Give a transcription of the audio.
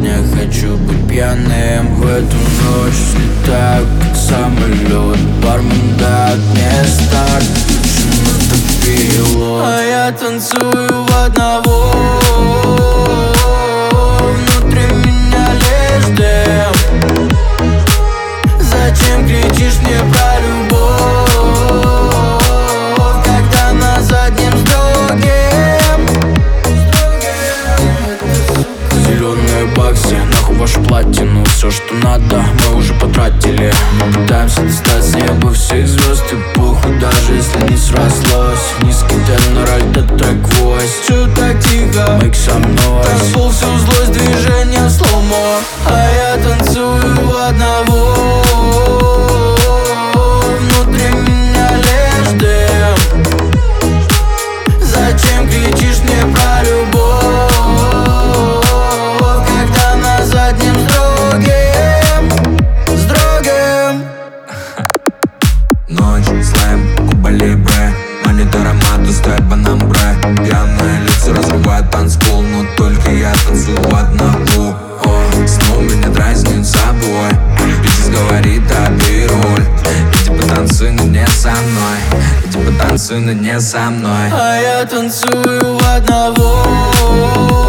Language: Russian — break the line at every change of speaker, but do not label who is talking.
сегодня хочу быть пьяным. В эту ночь слетаю, как самолет. Бармен дает мне старт, пилот. А я танцую в одного. Внутри меня лишь дым. Зачем кричишь мне про любовь, когда на заднем с другим? Зеленые баксы, нахуй вашу платину. Все, что надо, мы уже потратили. Мы пытаемся достать с неба всех звезд. И похуй, даже если не срослось. Низкий тенор, альта, трек, войс. Чё так тихо? Make some noise. Танцпол, всю злость, движение сломо. А я танцую в одного. Внутри меня лишь дым. Зачем кричишь мне про любовь, когда на заднем с другим?
Ночь, слэм, Куба Либре. Монитор аромат, стоит банамбре. Пьяные лица разрывают танцпол, но только я танцую в одного. Снова меня дразнит собой. Пиздец говорит, отбей роль. Иди потанцуй, но не со мной. Иди потанцуй, но не со мной.
А я танцую в одного.